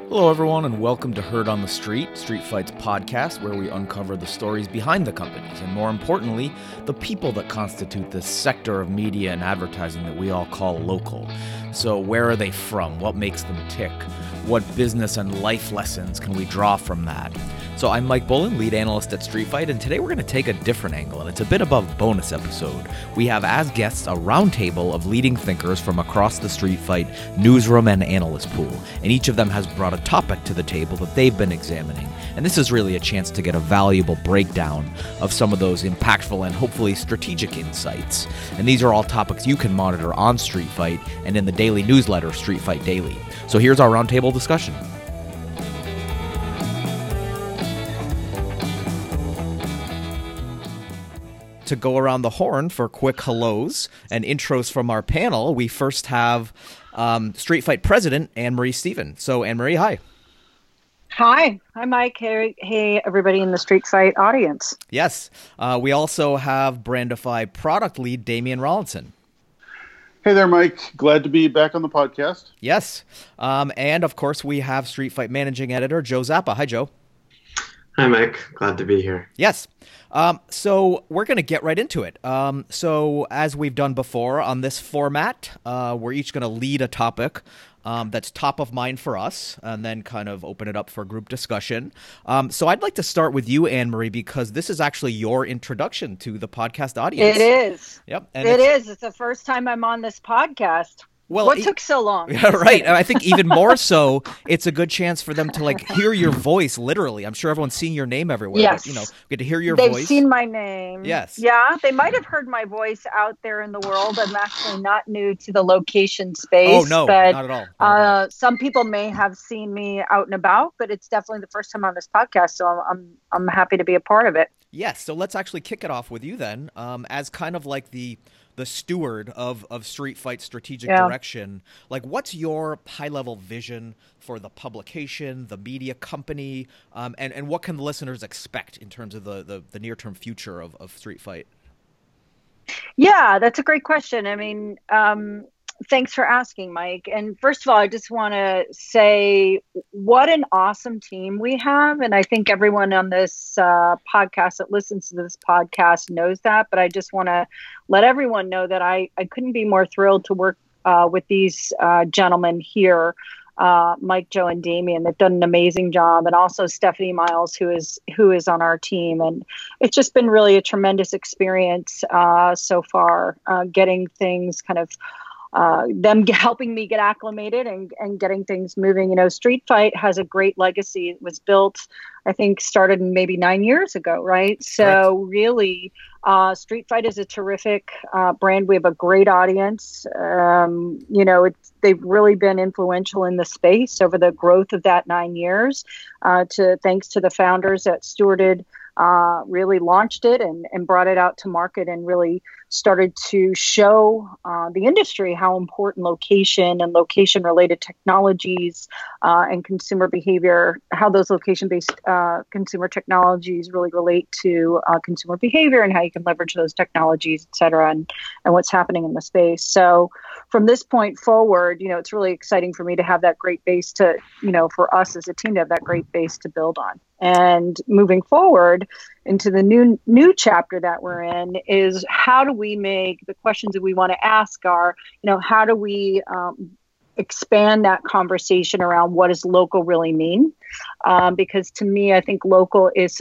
Hello, everyone, and welcome to Heard on the Street, Street Fights podcast, where we uncover the stories behind the companies and, more importantly, the people that constitute this sector of media and advertising that we all call local. So, where are they from? What makes them tick? What business and life lessons can we draw from that? So, I'm Mike Bullen, lead analyst at Street Fight, and today we're going to take a different angle, and it's a bit above bonus episode. We have as guests a roundtable of leading thinkers from across the Street Fight newsroom and analyst pool, and each of them has brought a topic to the table that they've been examining. And this is really a chance to get a valuable breakdown of some of those impactful and hopefully strategic insights. And these are all topics you can monitor on Street Fight and in the daily newsletter, Street Fight Daily. So here's our roundtable discussion. To go around the horn for quick hellos and intros from our panel, we first have Street Fight President Anne-Marie Stephen. So Anne-Marie, hi. Hi, Mike. Hey, everybody in the Street Fight audience. Yes. We also have Brandify Product Lead Damian Rollinson. Hey there, Mike. Glad to be back on the podcast. Yes. And of course, we have Street Fight Managing Editor Joe Zappa. Hi, Joe. Hi, Mike. Glad to be here. Yes. So we're going to get right into it. So as we've done before on this format, we're each going to lead a topic that's top of mind for us and then kind of open it up for group discussion. So I'd like to start with you, Anne-Marie, because this is actually your introduction to the podcast audience. It is. Yep. And It's the first time I'm on this podcast. Well, what took so long? Yeah, right. And I think even more so, it's a good chance for them to hear your voice. Literally, I'm sure everyone's seeing your name everywhere. Yes, but, get to hear your voice. They've seen my name. Yes. Yeah, they might have heard my voice out there in the world. I'm actually not new to the location space. Oh no, but, not at all. Some people may have seen me out and about, but it's definitely the first time on this podcast, so I'm happy to be a part of it. Yes. So let's actually kick it off with you then, as kind of like the steward of Street Fight strategic direction. What's your high-level vision for the publication, the media company, and what can the listeners expect in terms of the near-term future of Street Fight? Yeah, that's a great question. I mean, thanks for asking, Mike. And first of all, I just want to say what an awesome team we have. And I think everyone on this podcast that listens to this podcast knows that. But I just want to let everyone know that I couldn't be more thrilled to work with these gentlemen here, Mike, Joe, and Damian. They've done an amazing job. And also Stephanie Miles, who is on our team. And it's just been really a tremendous experience so far, getting things kind of them helping me get acclimated and getting things moving. Street Fight has a great legacy. It was built, I think, started maybe 9 years ago, right? So really, Street Fight is a terrific brand. We have a great audience. They've really been influential in the space over the growth of that 9 years. Thanks to the founders that stewarded, really launched it and brought it out to market and really started to show the industry how important location and location-related technologies and consumer behavior, how those location-based consumer technologies really relate to consumer behavior and how you can leverage those technologies, et cetera, and what's happening in the space. So from this point forward, it's really exciting for me to have that great base to, for us as a team to have that great base to build on. And moving forward into the new chapter that we're in is how do we make the questions that we want to ask are, how do we expand that conversation around what does local really mean? Because to me, I think local is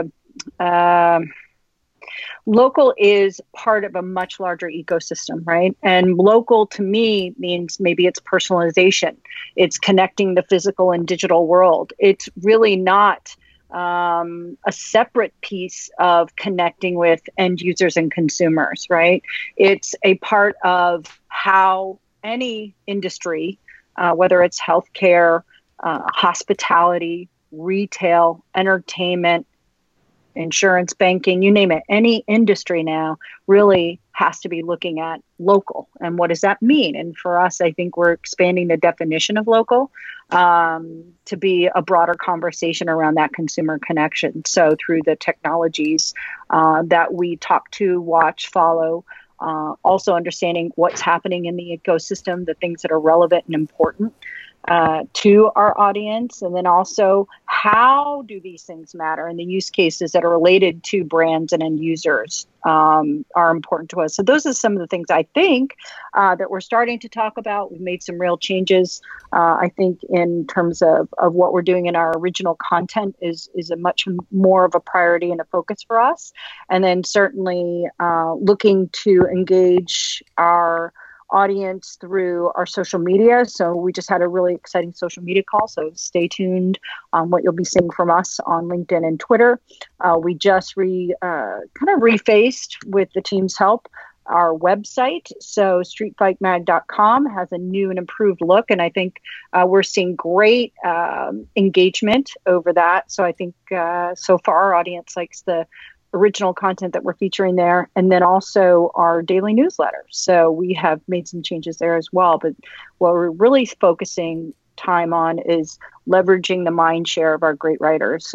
local is part of a much larger ecosystem, right? And local to me means maybe it's personalization. It's connecting the physical and digital world. It's really not a separate piece of connecting with end users and consumers, right? It's a part of how any industry, whether it's healthcare, hospitality, retail, entertainment, insurance, banking, you name it, any industry now really has to be looking at local. And what does that mean? And for us, I think we're expanding the definition of local to be a broader conversation around that consumer connection. So through the technologies that we talk to, watch, follow, also understanding what's happening in the ecosystem, the things that are relevant and important. to our audience, and then also how do these things matter, and the use cases that are related to brands and end users are important to us. So those are some of the things I think that we're starting to talk about. We've made some real changes. I think in terms of what we're doing in our original content is a much more of a priority and a focus for us. And then certainly looking to engage our audience through our social media. So we just had a really exciting social media call. So stay tuned on what you'll be seeing from us on LinkedIn and Twitter. We just kind of refaced, with the team's help, our website. So streetfightmag.com has a new and improved look. And I think we're seeing great engagement over that. So I think so far our audience likes the original content that we're featuring there, and then also our daily newsletter. So we have made some changes there as well. But what we're really focusing time on is leveraging the mind share of our great writers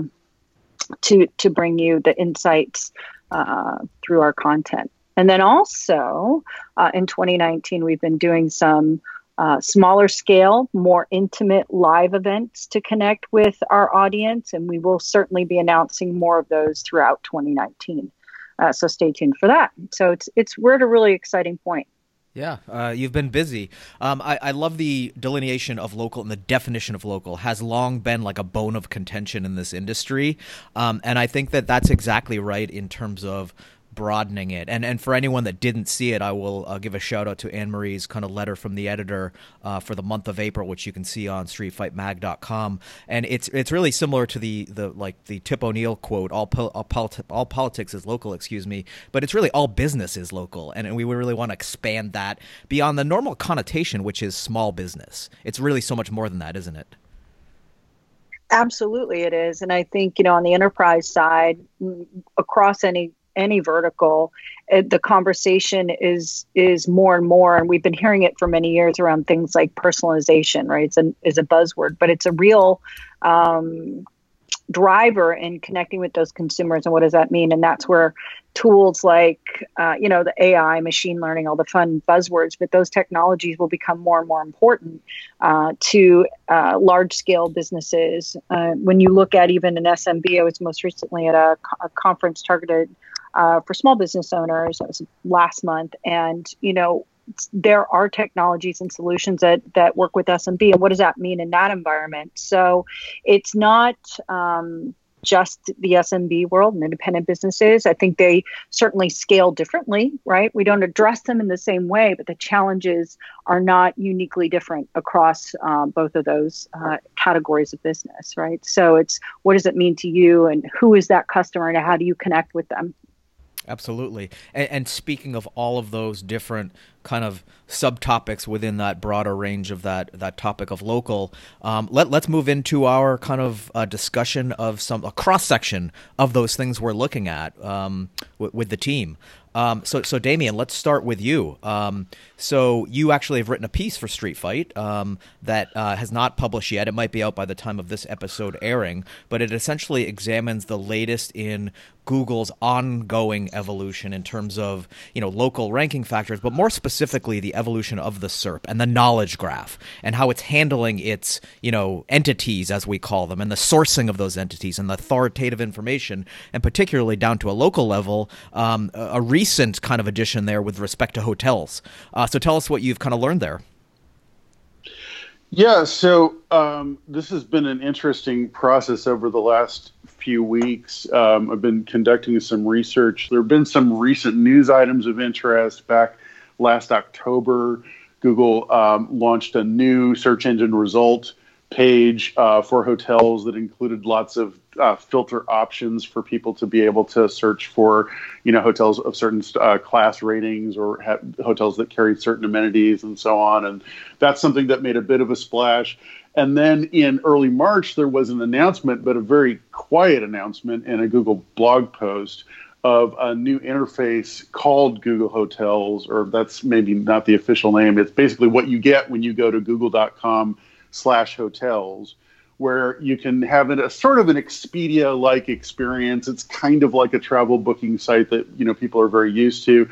to bring you the insights through our content. And then also in 2019, we've been doing some smaller scale, more intimate live events to connect with our audience. And we will certainly be announcing more of those throughout 2019. So stay tuned for that. So we're at a really exciting point. Yeah, you've been busy. I love the delineation of local, and the definition of local has long been like a bone of contention in this industry. And I think that that's exactly right in terms of broadening it. And for anyone that didn't see it, I will give a shout out to Anne-Marie's kind of letter from the editor for the month of April, which you can see on streetfightmag.com. And it's really similar to the Tip O'Neill quote, all politics is local, but it's really all business is local. And we really want to expand that beyond the normal connotation, which is small business. It's really so much more than that, isn't it? Absolutely it is. And I think, on the enterprise side, across any vertical, the conversation is more and more, and we've been hearing it for many years around things like personalization, right? It's a buzzword, but it's a real driver in connecting with those consumers. And what does that mean? And that's where tools like, the AI, machine learning, all the fun buzzwords, but those technologies will become more and more important to large scale businesses. When you look at even an SMB, I was most recently at a conference targeted for small business owners. That was last month. And, there are technologies and solutions that work with SMB. And what does that mean in that environment? So it's not just the SMB world and independent businesses. I think they certainly scale differently, right? We don't address them in the same way, but the challenges are not uniquely different across both of those categories of business, right? So it's, what does it mean to you, and who is that customer, and how do you connect with them? Absolutely. And speaking of all of those different kind of subtopics within that broader range of that topic of local, let's move into our kind of discussion of a cross-section of those things we're looking at with the team. So Damien, let's start with you. So you actually have written a piece for Street Fight that has not published yet. It might be out by the time of this episode airing, but it essentially examines the latest in Google's ongoing evolution in terms of, local ranking factors, but more specifically the evolution of the SERP and the knowledge graph and how it's handling its, entities, as we call them, and the sourcing of those entities and the authoritative information, and particularly down to a local level, a recent kind of addition there with respect to hotels. So tell us what you've kind of learned there. Yeah, so this has been an interesting process over the last few weeks. I've been conducting some research. There have been some recent news items of interest. Back last October, Google launched a new search engine result page for hotels that included lots of filter options for people to be able to search for, hotels of certain class ratings, or hotels that carried certain amenities and so on. And that's something that made a bit of a splash. And then in early March, there was an announcement, but a very quiet announcement in a Google blog post, of a new interface called Google Hotels, or that's maybe not the official name. It's basically what you get when you go to google.com/hotels, where you can have a sort of an Expedia-like experience. It's kind of like a travel booking site that people are very used to,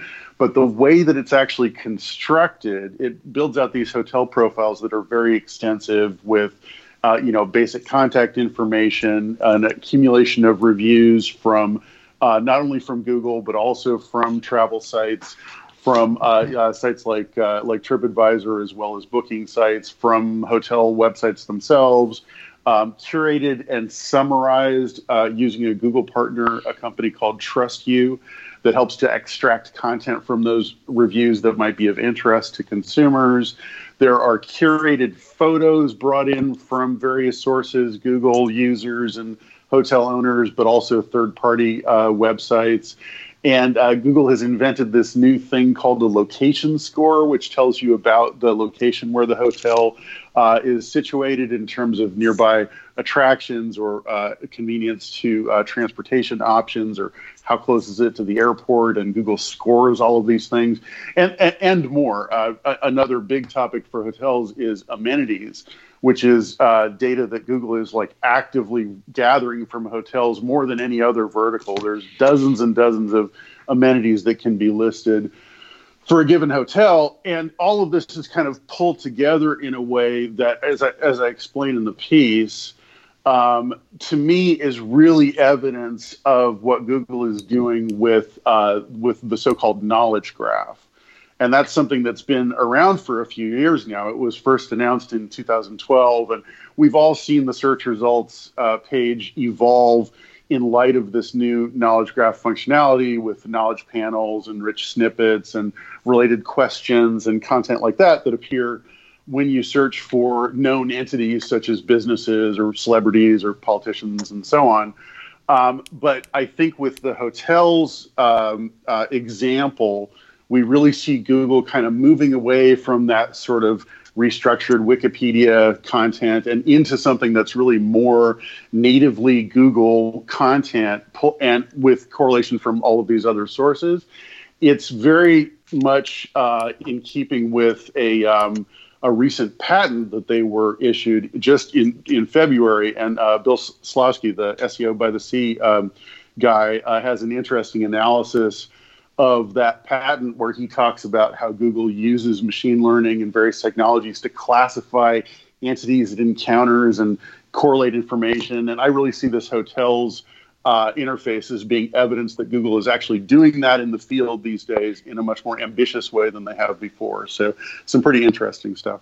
But the way that it's actually constructed, it builds out these hotel profiles that are very extensive with basic contact information, an accumulation of reviews from not only from Google, but also from travel sites, from sites like TripAdvisor, as well as booking sites, from hotel websites themselves, curated and summarized using a Google partner, a company called TrustYou, that helps to extract content from those reviews that might be of interest to consumers. There are curated photos brought in from various sources, Google users and hotel owners, but also third-party websites. And Google has invented this new thing called the location score, which tells you about the location where the hotel is situated in terms of nearby attractions or convenience to transportation options, or how close is it to the airport. And Google scores all of these things and more. Another big topic for hotels is amenities, which is data that Google is actively gathering from hotels more than any other vertical. There's dozens and dozens of amenities that can be listed for a given hotel. And all of this is kind of pulled together in a way that, as I explained in the piece, to me is really evidence of what Google is doing with the so-called knowledge graph. And that's something that's been around for a few years now. It was first announced in 2012, and we've all seen the search results page evolve in light of this new knowledge graph functionality with knowledge panels and rich snippets and related questions and content like that appear when you search for known entities such as businesses or celebrities or politicians and so on. But I think with the hotels example, we really see Google kind of moving away from that sort of restructured Wikipedia content and into something that's really more natively Google content, and with correlation from all of these other sources. It's very much in keeping with a recent patent that they were issued just in February. And Bill Slawski, the SEO by the Sea guy, has an interesting analysis of that patent where he talks about how Google uses machine learning and various technologies to classify entities it encounters and correlate information. And I really see this hotels interface as being evidence that Google is actually doing that in the field these days in a much more ambitious way than they have before. So some pretty interesting stuff.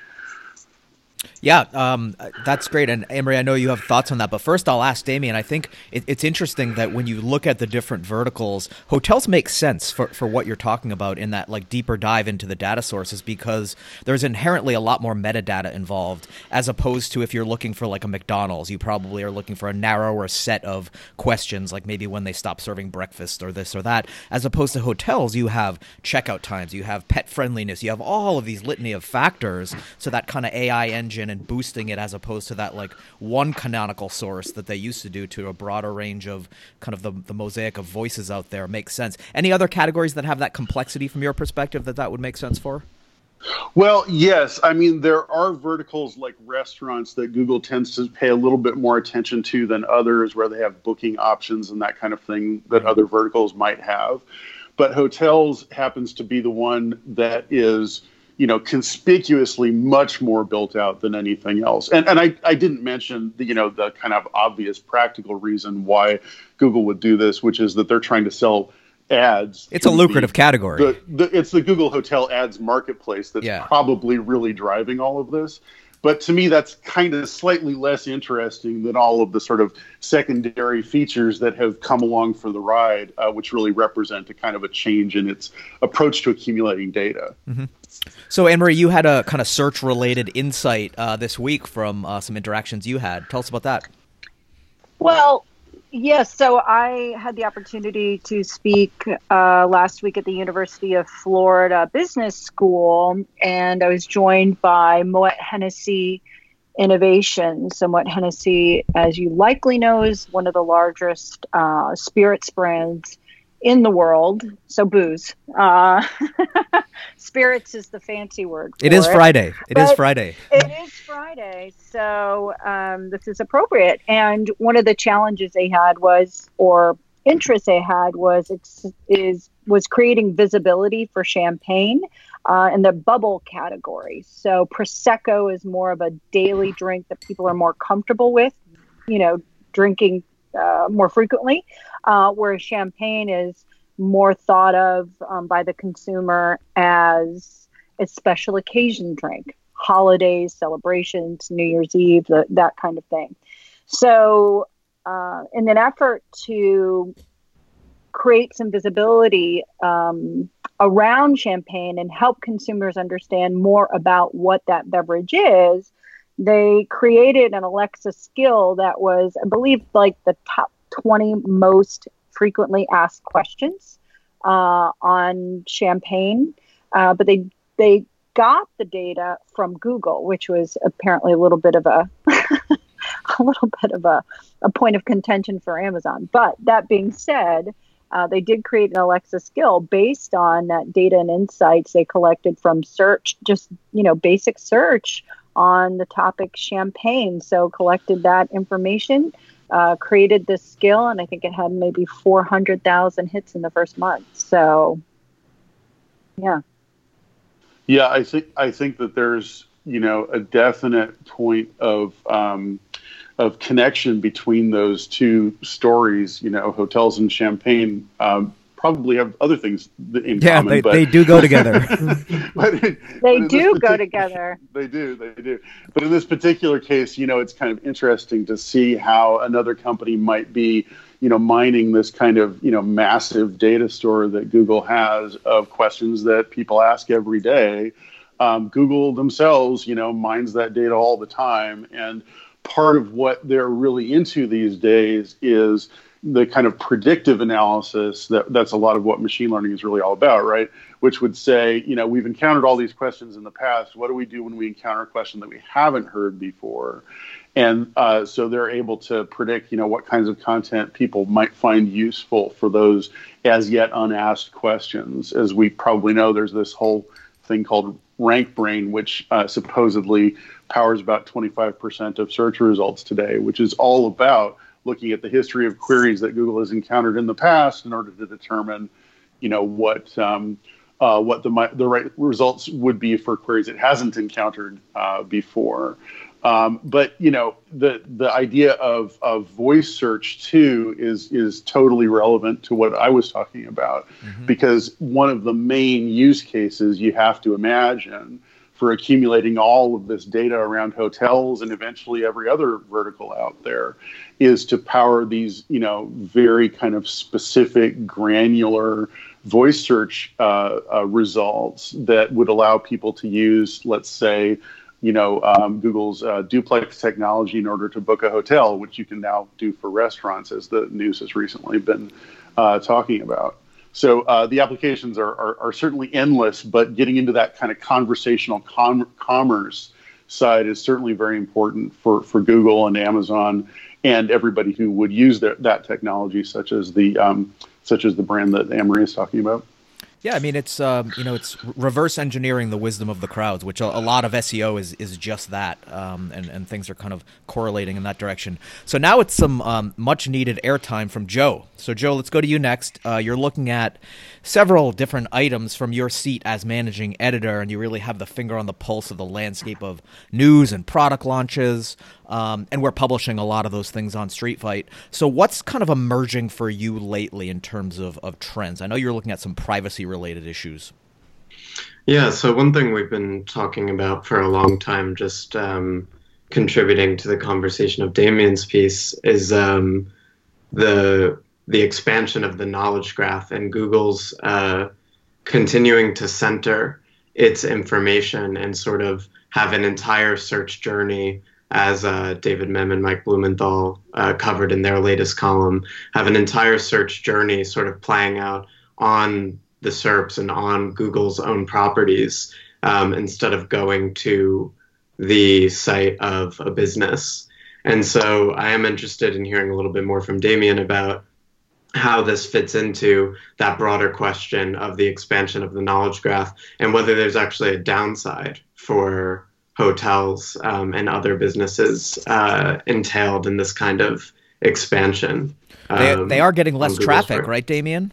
Yeah, that's great. And Amory, I know you have thoughts on that, but first I'll ask Damien. I think it's interesting that when you look at the different verticals, hotels make sense for what you're talking about in that deeper dive into the data sources, because there's inherently a lot more metadata involved, as opposed to if you're looking for a McDonald's, you probably are looking for a narrower set of questions, like maybe when they stop serving breakfast or this or that, as opposed to hotels, you have checkout times, you have pet friendliness, you have all of these litany of factors. So that kind of AI engine and boosting it, as opposed to that one canonical source that they used to do, to a broader range of kind of the mosaic of voices out there, makes sense. Any other categories that have that complexity from your perspective that would make sense for? Well, yes. I mean, there are verticals like restaurants that Google tends to pay a little bit more attention to than others, where they have booking options and that kind of thing that other verticals might have. But hotels happens to be the one that is conspicuously much more built out than anything else. And I didn't mention the kind of obvious practical reason why Google would do this, which is that they're trying to sell ads. It's a lucrative category. It's the Google Hotel Ads marketplace that's probably really driving all of this. But to me, that's kind of slightly less interesting than all of the sort of secondary features that have come along for the ride, which really represent a kind of a change in its approach to accumulating data. Mm-hmm. So, Anne-Marie, you had a kind of search-related insight this week from some interactions you had. Tell us about that. Well, yes. So I had the opportunity to speak last week at the University of Florida Business School, and I was joined by Moet Hennessy Innovations. So Moet Hennessy, as you likely know, is one of the largest spirits brands in the world. So booze. Spirits is the fancy word for it. Is Friday. It is Friday. It is Friday. So this is appropriate. And one of the challenges they had was, or interest they had was creating visibility for champagne in the bubble category. So Prosecco is more of a daily drink that people are more comfortable with, drinking more frequently, whereas champagne is more thought of by the consumer as a special occasion drink, holidays, celebrations, New Year's Eve, that kind of thing. So in an effort to create some visibility around champagne and help consumers understand more about what that beverage is, they created an Alexa skill that was, I believe, like the top 20 most frequently asked questions on champagne. But they got the data from Google, which was apparently a little bit of a point of contention for Amazon. But that being said, they did create an Alexa skill based on that data and insights they collected from search, just, basic search on the topic champagne. So collected that information, created this skill, and I think it had maybe 400,000 hits in the first month. So, yeah. Yeah, I think that there's, a definite point of connection between those two stories. Hotels and champagne probably have other things in common. Yeah, they do go together. They do go together. They do. But in this particular case, it's kind of interesting to see how another company might be, mining this kind of, massive data store that Google has of questions that people ask every day. Google themselves, mines that data all the time. And part of what they're really into these days is the kind of predictive analysis that's a lot of what machine learning is really all about, right? Which would say, we've encountered all these questions in the past. What do we do when we encounter a question that we haven't heard before? And so they're able to predict, what kinds of content people might find useful for those as yet unasked questions. As we probably know, there's this whole thing called RankBrain, which supposedly powers about 25% of search results today, which is all about looking at the history of queries that Google has encountered in the past in order to determine, what the right results would be for queries it hasn't encountered before. But the idea of voice search too is totally relevant to what I was talking about, because one of the main use cases you have to imagine for accumulating all of this data around hotels and eventually every other vertical out there is to power these, very kind of specific, granular voice search results that would allow people to use, let's say, Google's duplex technology in order to book a hotel, which you can now do for restaurants, as the news has recently been talking about. So the applications are certainly endless, but getting into that kind of conversational commerce side is certainly very important for Google and Amazon and everybody who would use that technology, such as the brand that Anne-Marie is talking about. Yeah, I mean, it's it's reverse engineering the wisdom of the crowds, which a lot of SEO is just that, and things are kind of correlating in that direction. So now it's some much needed airtime from Joe. So Joe, let's go to you next. You're looking at several different items from your seat as managing editor, and you really have the finger on the pulse of the landscape of news and product launches. And we're publishing a lot of those things on Street Fight. So what's kind of emerging for you lately in terms of trends? I know you're looking at some privacy-related issues. Yeah, so one thing we've been talking about for a long time, just contributing to the conversation of Damien's piece, is the expansion of the knowledge graph and Google's continuing to center its information and sort of have an entire search journey, as David Mem and Mike Blumenthal covered in their latest column, have an entire search journey sort of playing out on the SERPs and on Google's own properties instead of going to the site of a business. And so I am interested in hearing a little bit more from Damien about how this fits into that broader question of the expansion of the knowledge graph and whether there's actually a downside for hotels and other businesses entailed in this kind of expansion. They are getting less on Google traffic, Search. right, Damien?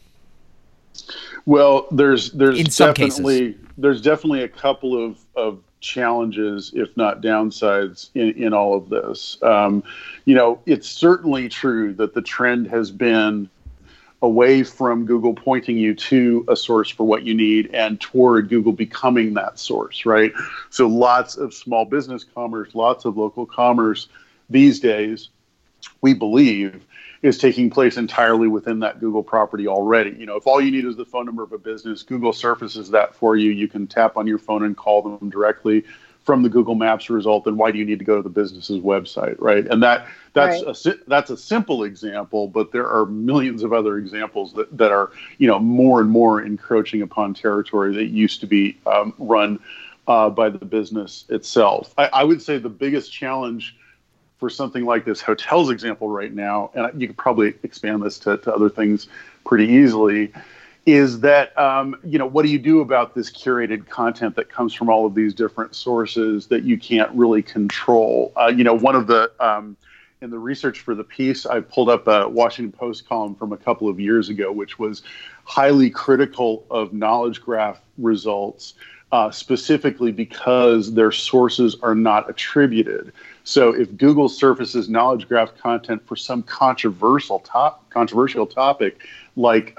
Well, there's In some definitely a couple of challenges, if not downsides, in all of this. It's certainly true that the trend has been away from Google pointing you to a source for what you need and toward Google becoming that source, right? So lots of small business commerce, lots of local commerce these days, we believe, is taking place entirely within that Google property already. If all you need is the phone number of a business, Google surfaces that for you. You can tap on your phone and call them directly from the Google Maps result. Then why do you need to go to the business's website, right? And that's a simple example, but there are millions of other examples that are more and more encroaching upon territory that used to be run by the business itself. I would say the biggest challenge for something like this hotels example right now, and you could probably expand this to other things pretty easily, is that, what do you do about this curated content that comes from all of these different sources that you can't really control? One of the, in the research for the piece, I pulled up a Washington Post column from a couple of years ago, which was highly critical of knowledge graph results, specifically because their sources are not attributed. So if Google surfaces knowledge graph content for some controversial topic, like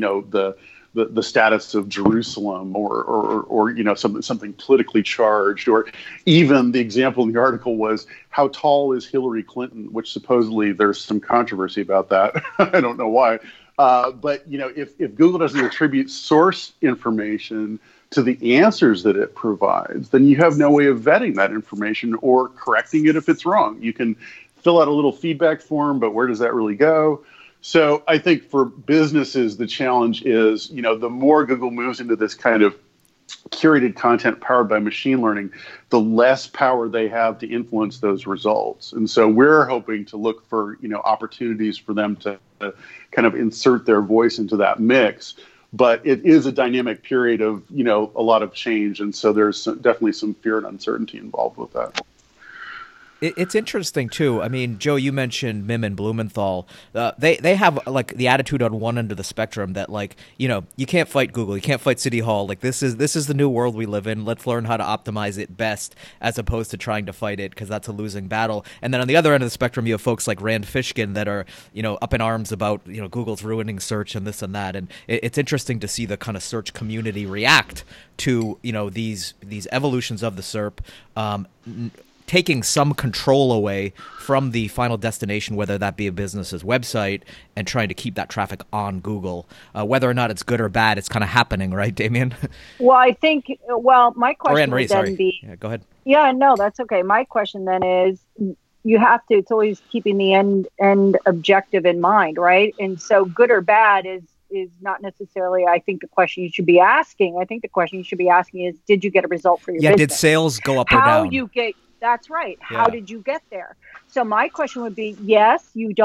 the status of Jerusalem, or something politically charged, or even the example in the article was how tall is Hillary Clinton, which supposedly there's some controversy about that. I don't know why, but if Google doesn't attribute source information to the answers that it provides, then you have no way of vetting that information or correcting it if it's wrong. You can fill out a little feedback form, but where does that really go? So I think for businesses, the challenge is, the more Google moves into this kind of curated content powered by machine learning, the less power they have to influence those results. And so we're hoping to look for, opportunities for them to kind of insert their voice into that mix. But it is a dynamic period of, a lot of change. And so there's definitely some fear and uncertainty involved with that. It's interesting, too. I mean, Joe, you mentioned Mim and Blumenthal. They have, like, the attitude on one end of the spectrum that, like, you can't fight Google. You can't fight City Hall. Like, this is the new world we live in. Let's learn how to optimize it best as opposed to trying to fight it, because that's a losing battle. And then on the other end of the spectrum, you have folks like Rand Fishkin that are, up in arms about, Google's ruining search and this and that. And it's interesting to see the kind of search community react to, these evolutions of the SERP, taking some control away from the final destination, whether that be a business's website, and trying to keep that traffic on Google. Whether or not it's good or bad, it's kind of happening, right, Damien? Well, I think, my question would then be... Yeah, go ahead. Yeah, no, that's okay. My question then is, it's always keeping the end objective in mind, right? And so good or bad is not necessarily, I think, the question you should be asking. I think the question you should be asking is, did you get a result for your business? Yeah, did sales go up or down? That's right. How did you get there? So my question would be, yes, I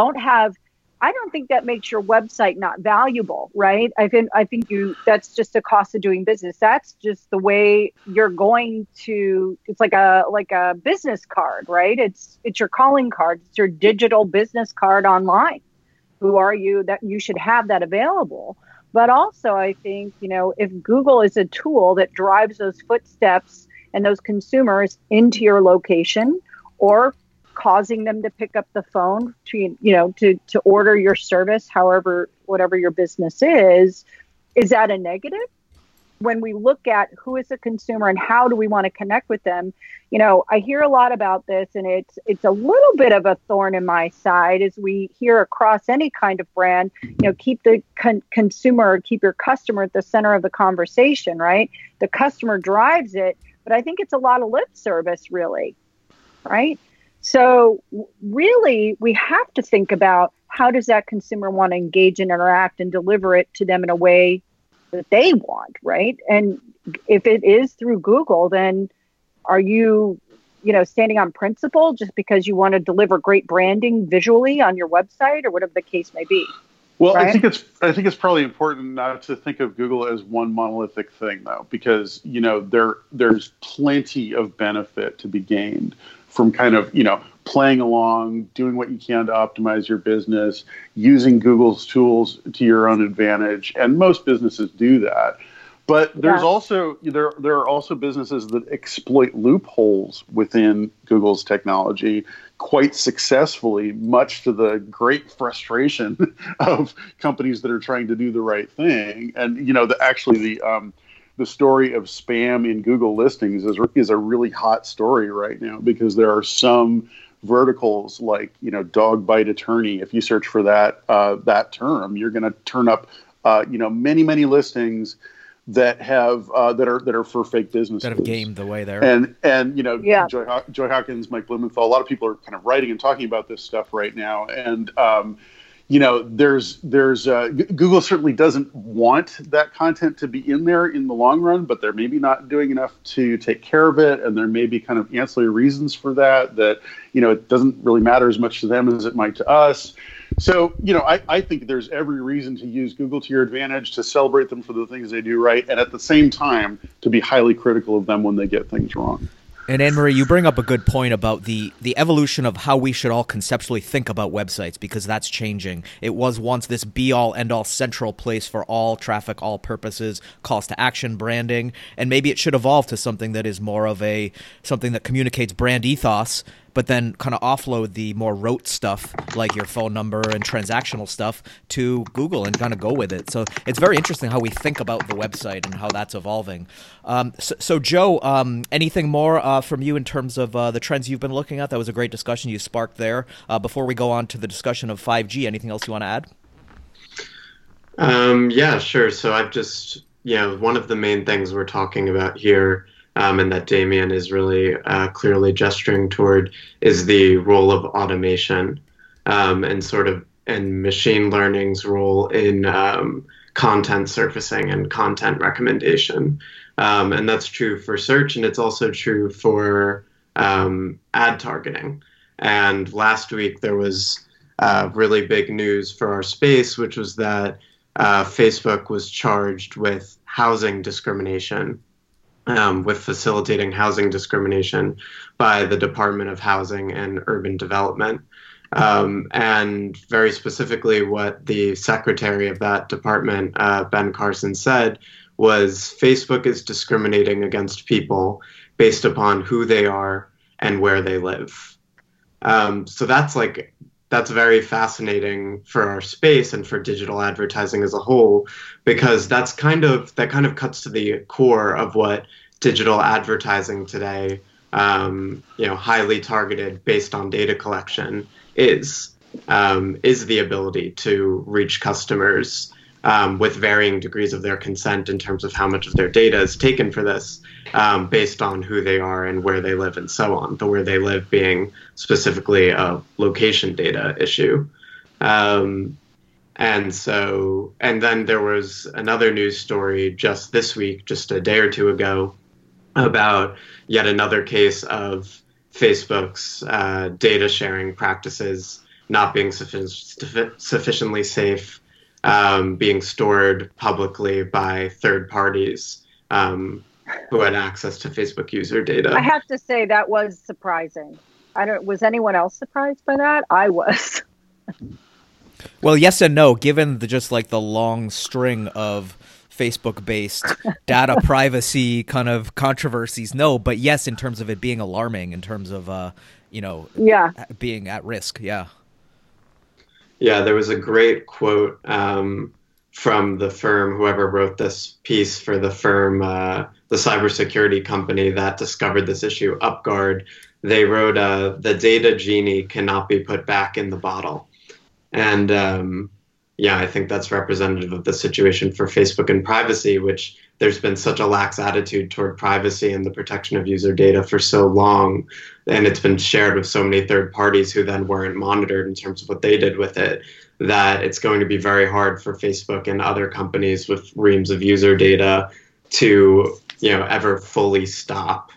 don't think that makes your website not valuable, right? I think that's just a cost of doing business. That's just the way you're going to, it's like a business card, right? It's your calling card. It's your digital business card online. Who are you? That you should have that available. But also I think, if Google is a tool that drives those footsteps and those consumers into your location, or causing them to pick up the phone to order your service, whatever your business is that a negative? When we look at who is a consumer and how do we want to connect with them, I hear a lot about this, and it's a little bit of a thorn in my side as we hear across any kind of brand, keep the consumer, keep your customer at the center of the conversation, right? The customer drives it. But I think it's a lot of lip service, really, right? So really, we have to think about how does that consumer want to engage and interact and deliver it to them in a way that they want, right? And if it is through Google, then are you, standing on principle just because you want to deliver great branding visually on your website or whatever the case may be? Well, right? I think it's probably important not to think of Google as one monolithic thing, though, because there's plenty of benefit to be gained from kind of playing along, doing what you can to optimize your business, using Google's tools to your own advantage. And most businesses do that. But there's also there are also businesses that exploit loopholes within Google's technology quite successfully, much to the great frustration of companies that are trying to do the right thing. And the story of spam in Google listings is a really hot story right now, because there are some verticals like, dog bite attorney. If you search for that term, you're going to turn up many listings that have that are for fake businesses that have gamed the way there. And Joy Hawkins, Mike Blumenthal, a lot of people are kind of writing and talking about this stuff right now. And there's Google certainly doesn't want that content to be in there in the long run, but they're maybe not doing enough to take care of it, and there may be kind of ancillary reasons for that it doesn't really matter as much to them as it might to us. So, I think there's every reason to use Google to your advantage, to celebrate them for the things they do right, and at the same time, to be highly critical of them when they get things wrong. And Anne-Marie, you bring up a good point about the evolution of how we should all conceptually think about websites, because that's changing. It was once this be-all, end-all central place for all traffic, all purposes, calls to action, branding, and maybe it should evolve to something that is more of something that communicates brand ethos, but then kind of offload the more rote stuff like your phone number and transactional stuff to Google and kind of go with it. So it's very interesting how we think about the website and how that's evolving. So Joe, anything more from you in terms of the trends you've been looking at? That was a great discussion you sparked there. Before we go on to the discussion of 5G, anything else you want to add? Yeah, sure. So I've just, one of the main things we're talking about here, and that Damien is really clearly gesturing toward, is the role of automation and machine learning's role in content surfacing and content recommendation. And that's true for search, and it's also true for ad targeting. And last week there was really big news for our space, which was that Facebook was charged with housing discrimination. With facilitating housing discrimination by the Department of Housing and Urban Development. And very specifically, what the secretary of that department, Ben Carson, said was Facebook is discriminating against people based upon who they are and where they live. So that's very fascinating for our space and for digital advertising as a whole, because that kind of cuts to the core of what digital advertising today, highly targeted based on data collection, is the ability to reach customers with varying degrees of their consent in terms of how much of their data is taken for this, based on who they are and where they live and so on, the where they live being specifically a location data issue. And then there was another news story just this week, just a day or two ago, about yet another case of Facebook's data sharing practices not being sufficiently safe, being stored publicly by third parties who had access to Facebook user data. I have to say that was surprising. Was anyone else surprised by that? I was. Well, yes and no, given the long string of Facebook-based data privacy kind of controversies, no. But yes, in terms of it being alarming, in terms of, being at risk, yeah. Yeah, there was a great quote from the firm, whoever wrote this piece for the firm, the cybersecurity company that discovered this issue, UpGuard. They wrote, "The data genie cannot be put back in the bottle." And I think that's representative of the situation for Facebook and privacy, which there's been such a lax attitude toward privacy and the protection of user data for so long. And it's been shared with so many third parties who then weren't monitored in terms of what they did with it, that it's going to be very hard for Facebook and other companies with reams of user data to, ever fully stop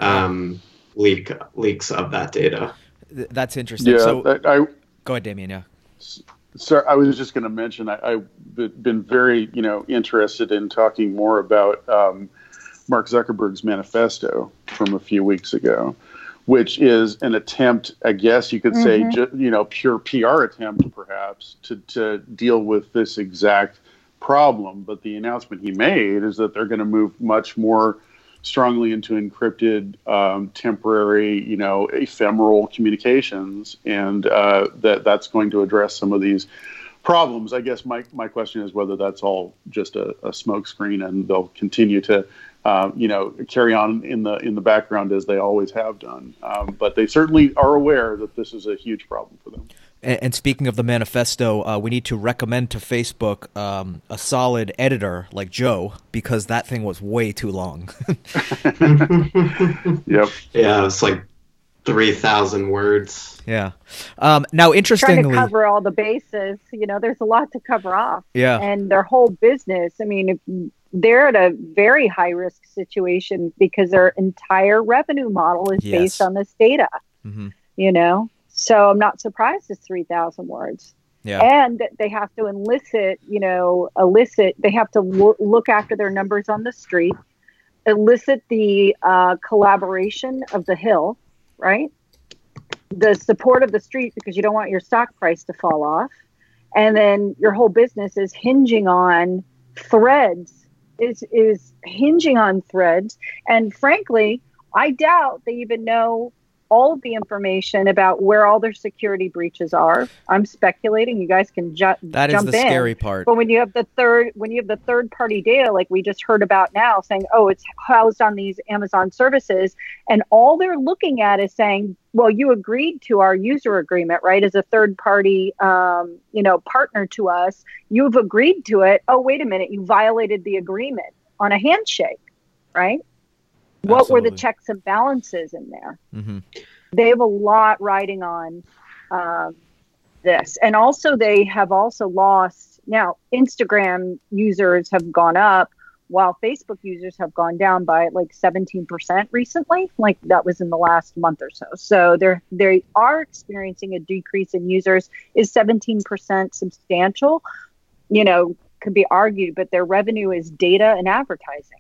leaks of that data. That's interesting. Yeah, so go ahead, Damien. Yeah. So I was just going to mention I've been very interested in talking more about Mark Zuckerberg's manifesto from a few weeks ago, which is an attempt, I guess you could say, pure PR attempt, perhaps, to deal with this exact problem. But the announcement he made is that they're going to move much more strongly into encrypted, temporary, ephemeral communications, and that's going to address some of these problems. I guess my question is whether that's all just a smokescreen, and they'll continue to carry on in the background as they always have done. But they certainly are aware that this is a huge problem for them. And speaking of the manifesto, we need to recommend to Facebook a solid editor like Joe, because that thing was way too long. Yep. Yeah, it's like 3,000 words. Yeah. Now, interestingly, trying to cover all the bases, there's a lot to cover off. Yeah. And their whole business, I mean, they're at a very high risk situation because their entire revenue model is based on this data, So I'm not surprised it's 3,000 words. Yeah. And they have to they have to look after their numbers on the street, elicit the collaboration of the Hill, right? The support of the street, because you don't want your stock price to fall off. And then your whole business is hinging on threads, is hinging on threads. And frankly, I doubt they even know all of the information about where all their security breaches are. I'm speculating. You guys can jump in. That is the scary part. But when you have the third party data, like we just heard about now, saying, oh, it's housed on these Amazon services, and all they're looking at is saying, well, you agreed to our user agreement, right? As a third party, partner to us, you've agreed to it. Oh, wait a minute, you violated the agreement on a handshake, right? What were the checks and balances in there? Mm-hmm. They have a lot riding on this. And also they have also lost, now Instagram users have gone up while Facebook users have gone down by like 17% recently. Like that was in the last month or so. So they are experiencing a decrease in users. Is 17% substantial? Could be argued, but their revenue is data and advertising.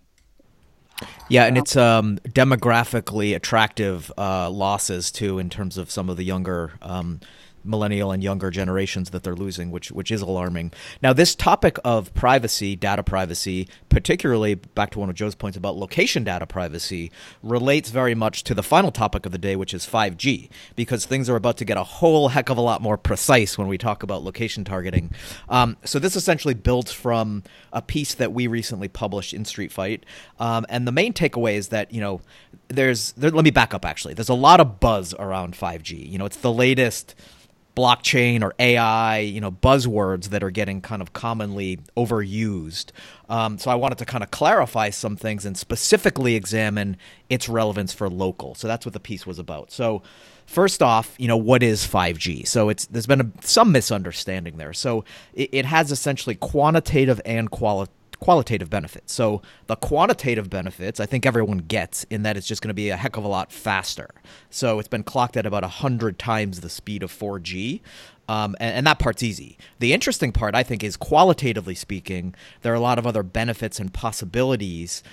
Yeah, and it's demographically attractive losses too, in terms of some of the younger millennial and younger generations that they're losing, which is alarming. Now, this topic of privacy, data privacy, particularly back to one of Joe's points about location data privacy, relates very much to the final topic of the day, which is 5G, because things are about to get a whole heck of a lot more precise when we talk about location targeting. So this essentially builds from a piece that we recently published in Street Fight, and the main takeaway is that, let me back up actually. There's a lot of buzz around 5G. It's the latest blockchain or AI, buzzwords that are getting kind of commonly overused. So I wanted to kind of clarify some things and specifically examine its relevance for local. So that's what the piece was about. So first off, what is 5G? So there's been some misunderstanding there. So it has essentially quantitative and qualitative benefits. So the quantitative benefits, I think everyone gets, in that it's just going to be a heck of a lot faster. So it's been clocked at about 100 times the speed of 4G. And that part's easy. The interesting part, I think, is qualitatively speaking, there are a lot of other benefits and possibilities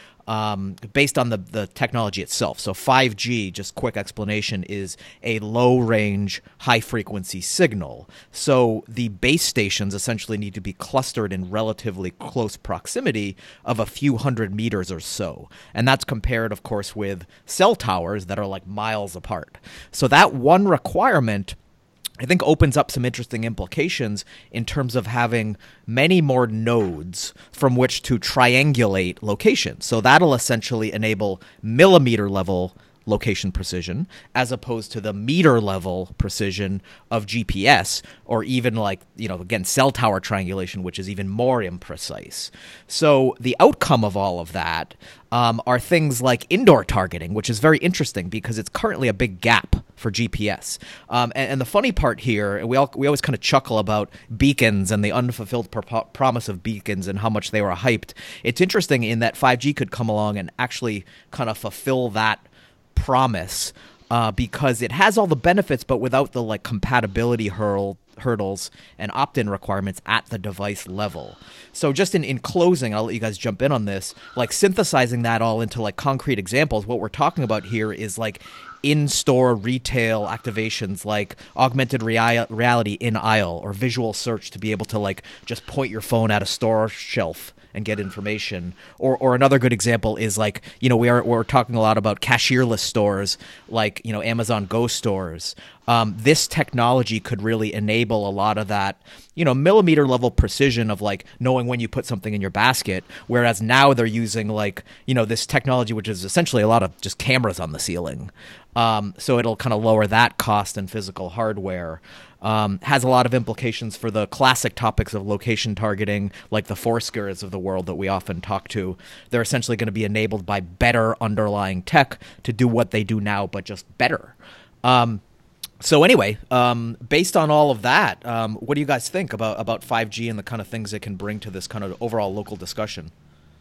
based on the technology itself. So 5G, just quick explanation, is a low-range, high-frequency signal. So the base stations essentially need to be clustered in relatively close proximity of a few hundred meters or so. And that's compared, of course, with cell towers that are like miles apart. So that one requirement, I think, opens up some interesting implications in terms of having many more nodes from which to triangulate locations. So that'll essentially enable millimeter level location precision as opposed to the meter level precision of GPS, or even again, cell tower triangulation, which is even more imprecise. So the outcome of all of that are things like indoor targeting, which is very interesting because it's currently a big gap for GPS. And the funny part here, we always kind of chuckle about beacons and the unfulfilled promise of beacons and how much they were hyped. It's interesting in that 5G could come along and actually kind of fulfill that promise because it has all the benefits, but without the compatibility hurdles and opt-in requirements at the device level. So just in closing, I'll let you guys jump in on this, synthesizing that all into concrete examples. What we're talking about here is in-store retail activations like augmented reality in aisle or visual search to be able to like just point your phone at a store shelf and get information. Or another good example is like, we're talking a lot about cashierless stores like, Amazon Go stores. This technology could really enable a lot of that, millimeter level precision of like knowing when you put something in your basket. Whereas now they're using like, this technology, which is essentially a lot of just cameras on the ceiling. So it'll kind of lower that cost in physical hardware. Has a lot of implications for the classic topics of location targeting, like the Foursquares of the world that we often talk to. They're essentially going to be enabled by better underlying tech to do what they do now, but just better. So anyway, based on all of that, what do you guys think about 5G and the kind of things it can bring to this kind of overall local discussion?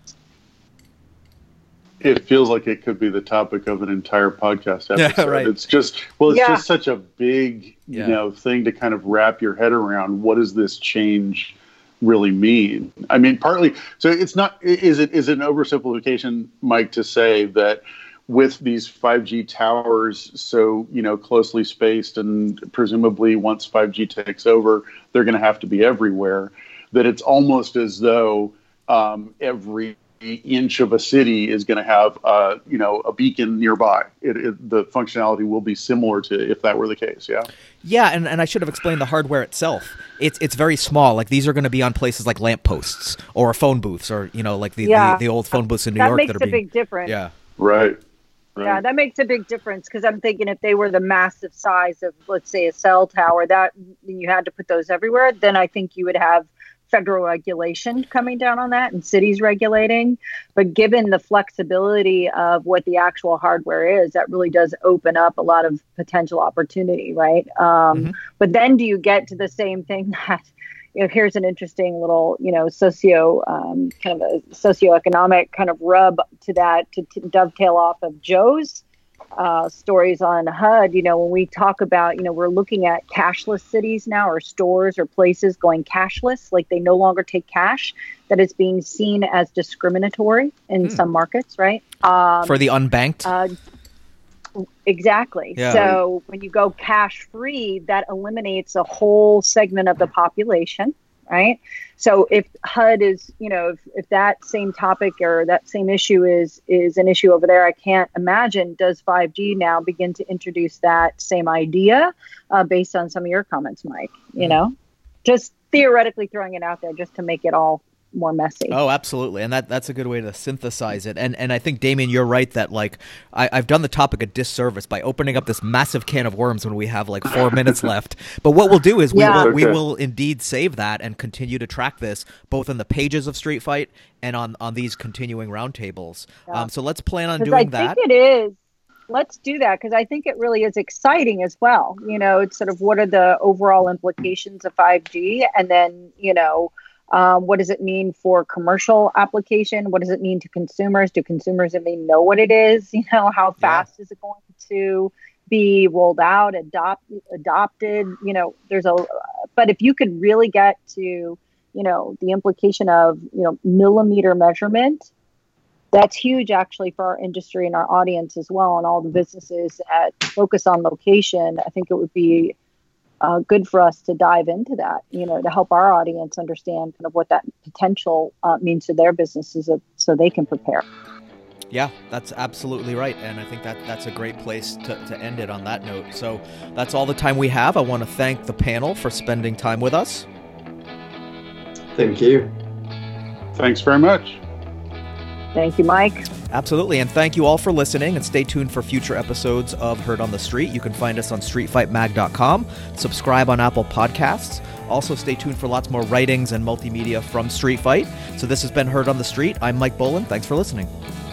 It feels like it could be the topic of an entire podcast episode. Yeah, right. It's just such a big, thing to kind of wrap your head around. What does this change really mean? I mean, partly, so it's not, is it an oversimplification, Mike, to say that with these 5G towers so, closely spaced and presumably once 5G takes over, they're going to have to be everywhere, that it's almost as though every inch of a city is going to have, a beacon nearby. The functionality will be similar to if that were the case. Yeah. Yeah, and I should have explained the hardware itself. It's very small. Like these are going to be on places like lampposts or phone booths, or like the old phone booths in New York. That makes a big difference. Yeah. Right. Yeah, that makes a big difference because I'm thinking if they were the massive size of, let's say, a cell tower, that you had to put those everywhere, then I think you would have federal regulation coming down on that and cities regulating. But given the flexibility of what the actual hardware is, that really does open up a lot of potential opportunity, right? But then do you get to the same thing that, here's an interesting little, kind of a socioeconomic kind of rub to that to dovetail off of Joe's stories on HUD. When we talk about, we're looking at cashless cities now, or stores or places going cashless, like they no longer take cash, that is being seen as discriminatory in some markets, right? For the unbanked? Exactly. Yeah. So when you go cash free, that eliminates a whole segment of the population, right? So if HUD is, if that same topic or that same issue is an issue over there, I can't imagine, does 5G now begin to introduce that same idea based on some of your comments, Mike, just theoretically throwing it out there just to make it all more messy. Oh, absolutely. And that's a good way to synthesize it. And I think, Damien, you're right that like I've done the topic a disservice by opening up this massive can of worms when we have like 4 minutes left. But what we'll do is we will indeed save that and continue to track this both in the pages of Street Fight and on these continuing roundtables. Yeah. So let's plan on doing that. I think it is. Let's do that because I think it really is exciting as well. It's sort of what are the overall implications of 5G, and then, what does it mean for commercial application? What does it mean to consumers? Do consumers even know what it is? How fast is it going to be rolled out, adopted? But if you could really get to, the implication of, millimeter measurement, that's huge actually for our industry and our audience as well, and all the businesses that focus on location. I think it would be good for us to dive into that, to help our audience understand kind of what that potential means to their businesses so they can prepare. Yeah, that's absolutely right. And I think that's a great place to end it on that note. So that's all the time we have. I want to thank the panel for spending time with us. Thank you. Thanks very much. Thank you, Mike. Absolutely, and thank you all for listening, and stay tuned for future episodes of Heard on the Street. You can find us on streetfightmag.com, subscribe on Apple Podcasts. Also, stay tuned for lots more writings and multimedia from Street Fight. So this has been Heard on the Street. I'm Mike Boland. Thanks for listening.